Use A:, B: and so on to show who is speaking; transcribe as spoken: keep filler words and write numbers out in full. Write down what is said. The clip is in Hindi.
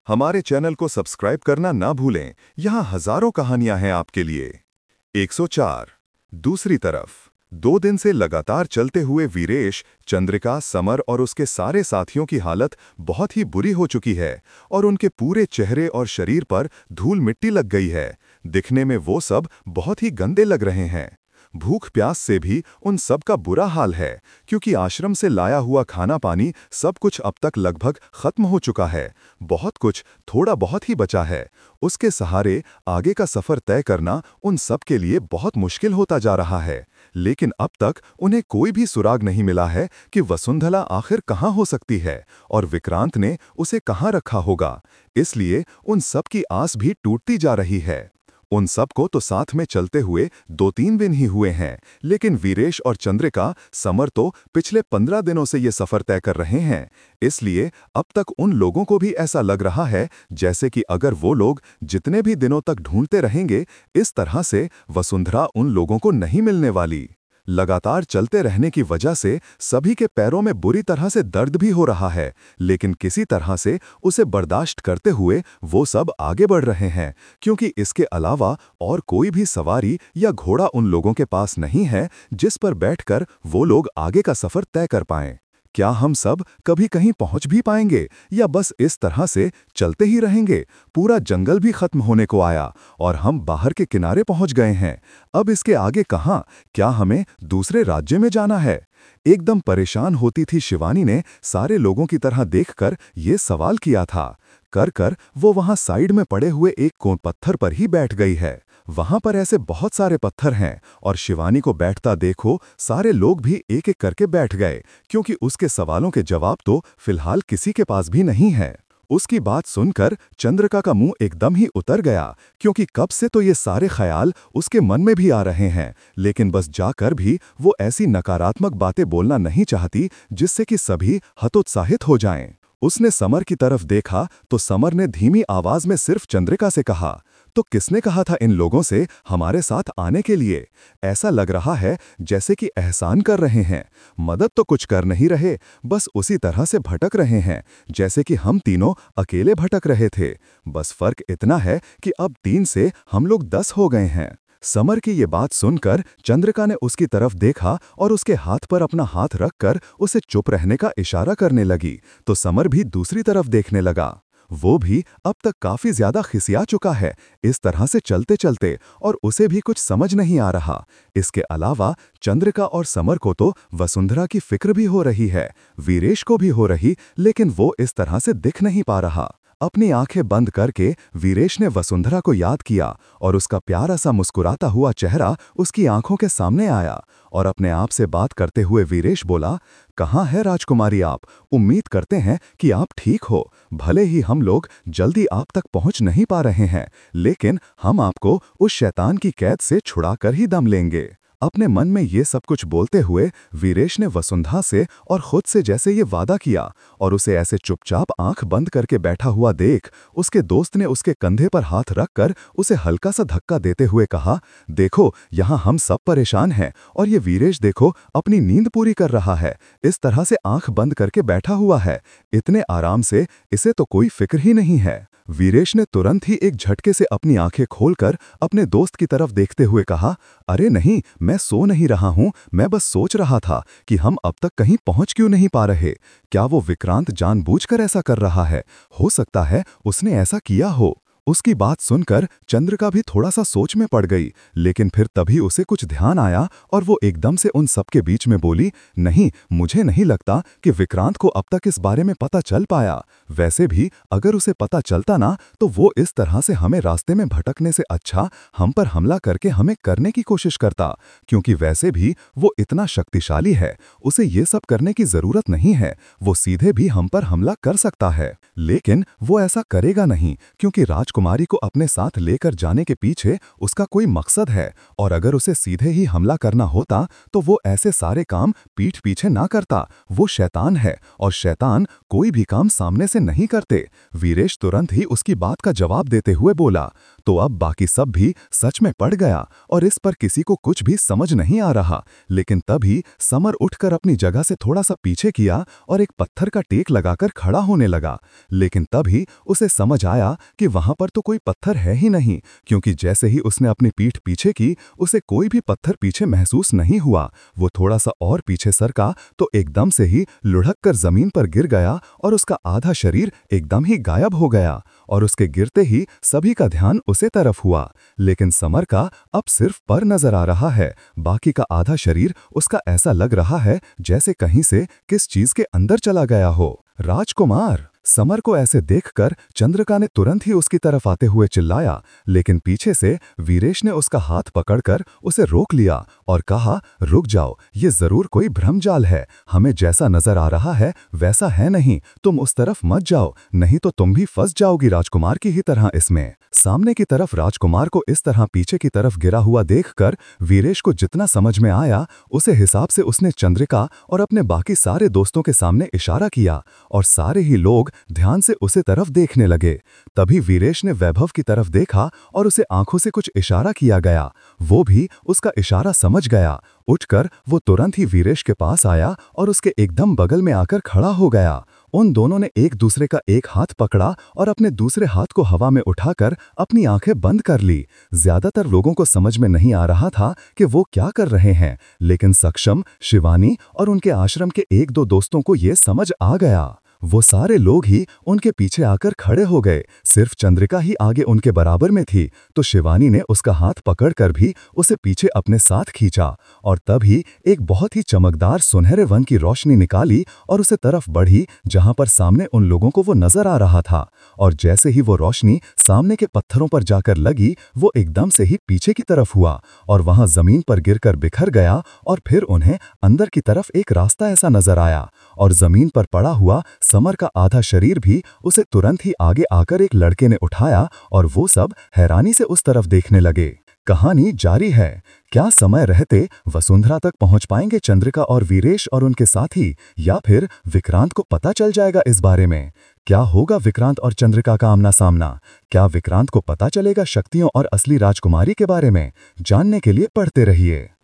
A: हमारे चैनल को सब्सक्राइब करना ना भूलें। यहाँ हजारों कहानियां हैं आपके लिए। एक सौ चार। दूसरी तरफ दो दिन से लगातार चलते हुए वीरेश, चंद्रिका, समर और उसके सारे साथियों की हालत बहुत ही बुरी हो चुकी है और उनके पूरे चेहरे और शरीर पर धूल मिट्टी लग गई है। दिखने में वो सब बहुत ही गंदे लग रहे हैं। भूख प्यास से भी उन सब का बुरा हाल है, क्योंकि आश्रम से लाया हुआ खाना पानी सब कुछ अब तक लगभग खत्म हो चुका है। बहुत कुछ थोड़ा बहुत ही बचा है। उसके सहारे आगे का सफर तय करना उन सब के लिए बहुत मुश्किल होता जा रहा है। लेकिन अब तक उन्हें कोई भी सुराग नहीं मिला है कि वसुंधरा आखिर कहाँ हो सकती है और विक्रांत ने उसे कहाँ रखा होगा। इसलिए उन सब की आस भी टूटती जा रही है। उन सब को तो साथ में चलते हुए दो तीन दिन ही हुए हैं, लेकिन वीरेश और चंद्रिका, समर तो पिछले पंद्रह दिनों से ये सफर तय कर रहे हैं। इसलिए अब तक उन लोगों को भी ऐसा लग रहा है जैसे कि अगर वो लोग जितने भी दिनों तक ढूंढते रहेंगे, इस तरह से वसुंधरा उन लोगों को नहीं मिलने वाली। लगातार चलते रहने की वजह से सभी के पैरों में बुरी तरह से दर्द भी हो रहा है, लेकिन किसी तरह से उसे बर्दाश्त करते हुए वो सब आगे बढ़ रहे हैं, क्योंकि इसके अलावा और कोई भी सवारी या घोड़ा उन लोगों के पास नहीं है जिस पर बैठकर वो लोग आगे का सफर तय कर पाएं। क्या हम सब कभी कहीं पहुंच भी पाएंगे या बस इस तरह से चलते ही रहेंगे? पूरा जंगल भी खत्म होने को आया और हम बाहर के किनारे पहुंच गए हैं। अब इसके आगे कहां? क्या हमें दूसरे राज्य में जाना है? एकदम परेशान होती थी शिवानी ने सारे लोगों की तरह देखकर ये सवाल किया था। कर कर वो वहां साइड में पड़े हुए एक कोन पत्थर पर ही बैठ गई है। वहां पर ऐसे बहुत सारे पत्थर हैं और शिवानी को बैठता देखो सारे लोग भी एक एक करके बैठ गए, क्योंकि उसके सवालों के जवाब तो फिलहाल किसी के पास भी नहीं है। उसकी बात सुनकर चंद्रिका का मुंह एकदम ही उतर गया, क्योंकि कब से तो ये सारे ख्याल उसके मन में भी आ रहे हैं, लेकिन बस जाकर भी वो ऐसी नकारात्मक बातें बोलना नहीं चाहती जिससे कि सभी हतोत्साहित हो जाएं। उसने समर की तरफ देखा तो समर ने धीमी आवाज में सिर्फ चंद्रिका से कहा, तो किसने कहा था इन लोगों से हमारे साथ आने के लिए? ऐसा लग रहा है जैसे कि एहसान कर रहे हैं, मदद तो कुछ कर नहीं रहे, बस उसी तरह से भटक रहे हैं जैसे कि हम तीनों अकेले भटक रहे थे। बस फर्क इतना है कि अब तीन से हम लोग दस हो गए हैं। समर की ये बात सुनकर चंद्रिका ने उसकी तरफ देखा और उसके हाथ पर अपना हाथ रखकर उसे चुप रहने का इशारा करने लगी, तो समर भी दूसरी तरफ देखने लगा। वो भी अब तक काफी ज्यादा खिसिया चुका है इस तरह से चलते चलते, और उसे भी कुछ समझ नहीं आ रहा। इसके अलावा चंद्रिका और समर को तो वसुंधरा की फिक्र भी हो रही है, वीरेश को भी हो रही, लेकिन वो इस तरह से दिख नहीं पा रहा। अपनी आंखें बंद करके वीरेश ने वसुंधरा को याद किया और उसका प्यारा सा मुस्कुराता हुआ चेहरा उसकी आंखों के सामने आया, और अपने आप से बात करते हुए वीरेश बोला, कहाँ है राजकुमारी आप? उम्मीद करते हैं कि आप ठीक हो। भले ही हम लोग जल्दी आप तक पहुंच नहीं पा रहे हैं, लेकिन हम आपको उस शैतान की कैद से छुड़ा कर ही दम लेंगे। अपने मन में ये सब कुछ बोलते हुए वीरेश ने वसुंधरा से और खुद से जैसे ये वादा किया, और उसे ऐसे चुपचाप आंख बंद करके बैठा हुआ देख उसके दोस्त ने उसके कंधे पर हाथ रखकर उसे हल्का सा धक्का देते हुए कहा, देखो यहाँ हम सब परेशान हैं और ये वीरेश देखो अपनी नींद पूरी कर रहा है, इस तरह से आंख बंद करके बैठा हुआ है, इतने आराम से इसे तो कोई फिक्र ही नहीं है। वीरेश ने तुरंत ही एक झटके से अपनी आंखें खोलकर अपने दोस्त की तरफ देखते हुए कहा, अरे नहीं, मैं सो नहीं रहा हूं, मैं बस सोच रहा था कि हम अब तक कहीं पहुंच क्यों नहीं पा रहे। क्या वो विक्रांत जानबूझकर ऐसा कर रहा है? हो सकता है उसने ऐसा किया हो। उसकी बात सुनकर चंद्रिका भी थोड़ा सा सोच में पड़ गई, लेकिन फिर तभी उसे कुछ ध्यान आया और वो एकदम से उन सबके बीच में बोली, नहीं, मुझे नहीं लगता कि विक्रांत को अब तक इस बारे में पता चल पाया। वैसे भी अगर उसे पता चलता ना, तो वो इस तरह से हमें रास्ते में भटकने से अच्छा हम पर हमला करके हमें करने की कोशिश करता, क्योंकि वैसे भी वो इतना शक्तिशाली है, उसे ये सब करने की जरूरत नहीं है, वो सीधे भी हम पर हमला कर सकता है। लेकिन वो ऐसा करेगा नहीं, क्योंकि राज राजकुमारी को अपने साथ लेकर जाने के पीछे उसका कोई मकसद है, और अगर उसे सीधे ही हमला करना होता तो वो ऐसे सारे काम पीठ पीछे ना करता। वो शैतान है, और शैतान कोई भी काम सामने से नहीं करते। वीरेश तुरंत ही उसकी बात का जवाब देते हुए बोला। तो अब बाकी सब भी सच में पड़ गया, और इस पर किसी को कुछ भी समझ नहीं आ रहा। लेकिन तभी समर उठकर अपनी जगह से थोड़ा सा पीछे किया और एक पत्थर का टेक लगाकर खड़ा होने लगा। लेकिन तभी उसे समझ आया कि वहां पर तो कोई पत्थर है ही नहीं, क्योंकि जैसे ही उसने अपनी पीठ पीछे की, उसे कोई भी पत्थर पीछे महसूस नहीं हुआ। वो थोड़ा सा और पीछे सरका तो एकदम से ही लुढ़क कर जमीन पर गिर गया, और उसका आधा शरीर एकदम ही गायब हो गया। और उसके गिरते ही सभी का ध्यान उसे तरफ हुआ। लेकिन समर का अब सिर्फ पर नजर आ रहा है, बाकी का आधा शरीर उसका ऐसा लग रहा है जैसे कहीं से किस चीज के अंदर चला गया हो। राजकुमार! समर को ऐसे देखकर चंद्रिका ने तुरंत ही उसकी तरफ आते हुए चिल्लाया, लेकिन पीछे से वीरेश ने उसका हाथ पकड़कर उसे रोक लिया और कहा, रुक जाओ, ये जरूर कोई भ्रमजाल है। हमें जैसा नजर आ रहा है वैसा है नहीं। तुम उस तरफ मत जाओ, नहीं तो तुम भी फंस जाओगी राजकुमार की ही तरह इसमें। सामने की तरफ राजकुमार को इस तरह पीछे की तरफ गिरा हुआ देखकर वीरेश को जितना समझ में आया, उसे हिसाब से उसने चंद्रिका और अपने बाकी सारे दोस्तों के सामने इशारा किया, और सारे ही लोग ध्यान से उसे तरफ देखने लगे। तभी वीरेश ने वैभव की तरफ देखा और उसे आंखों से कुछ इशारा किया गया। वो भी उसका इशारा समझ गया। उठकर वो तुरंत ही वीरेश के पास आया और उसके एकदम बगल में आकर खड़ा हो गया। उन दोनों ने एक दूसरे का एक हाथ पकड़ा और अपने दूसरे हाथ को हवा में उठाकर अपनी आंखें बंद कर ली। ज्यादातर लोगों को समझ में नहीं आ रहा था कि वो क्या कर रहे हैं, लेकिन सक्षम, शिवानी और उनके आश्रम के एक दो दोस्तों को ये समझ आ गया। वो सारे लोग ही उनके पीछे आकर खड़े हो गए। सिर्फ चंद्रिका ही आगे उनके बराबर में थी, तो शिवानी ने उसका हाथ पकड़कर भी उसे पीछे अपने साथ खींचा, और तभी एक बहुत ही चमकदार सुनहरे वन की रोशनी निकाली और उसे तरफ बढ़ी जहां पर सामने उन लोगों को वो नजर आ रहा था। और जैसे ही वो रोशनी सामने के पत्थरों पर जाकर लगी, वो एकदम से ही पीछे की तरफ हुआ और वहां जमीन पर गिरकर बिखर गया। और फिर उन्हें अंदर की तरफ एक रास्ता ऐसा नजर आया, और जमीन पर पड़ा हुआ समर का आधा शरीर भी उसे तुरंत ही आगे आकर एक लड़के ने उठाया, और वो सब हैरानी से उस तरफ देखने लगे। कहानी जारी है। क्या समय रहते वसुंधरा तक पहुंच पाएंगे चंद्रिका और वीरेश और उनके साथी, या फिर विक्रांत को पता चल जाएगा इस बारे में? क्या होगा विक्रांत और चंद्रिका का आमना सामना? क्या विक्रांत को पता चलेगा शक्तियों और असली राजकुमारी के बारे में? जानने के लिए पढ़ते रहिए।